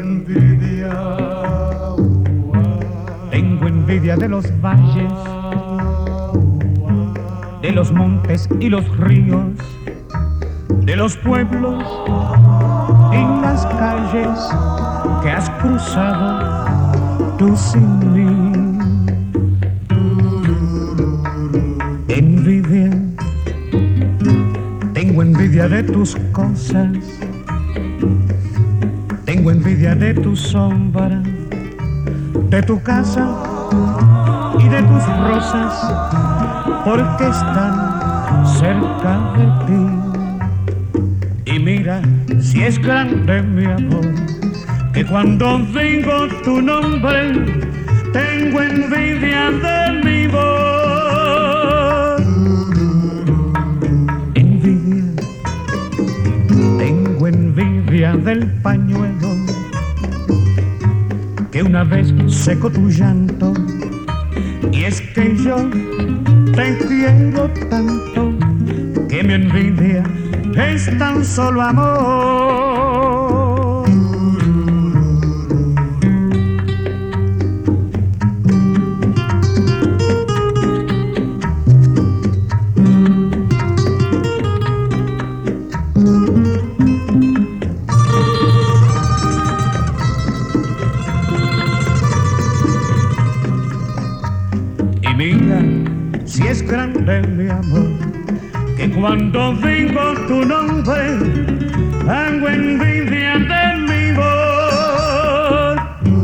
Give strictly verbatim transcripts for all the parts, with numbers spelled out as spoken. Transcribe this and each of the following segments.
envidia. Tengo envidia de los valles, de los montes y los ríos, de los pueblos y las calles que has cruzado tú sin mí. Envidia, tengo envidia de tus cosas, tengo envidia de tu sombra, de tu casa y de tus rosas, porque están cerca de ti. Y mira, si es grande mi amor, que cuando digo tu nombre, tengo envidia de mi voz. Envidia, tengo envidia del pañuelo que una vez secó tu llanto, y es que yo te quiero tanto que mi envidia es tan solo amor. Y mira, si es grande mi amor, que cuando digo tu nombre, hago envidia de mi voz.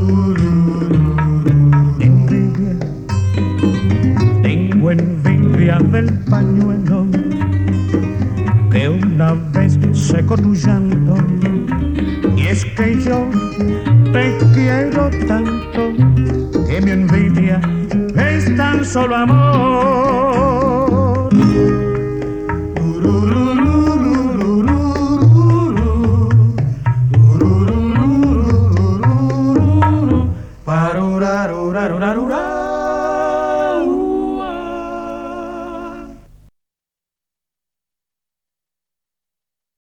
Envidia, tengo envidia del pañuelo que una vez secó tu llanto, y es que yo te quiero tanto que mi envidia es tan solo amor. Parurarurarurarura.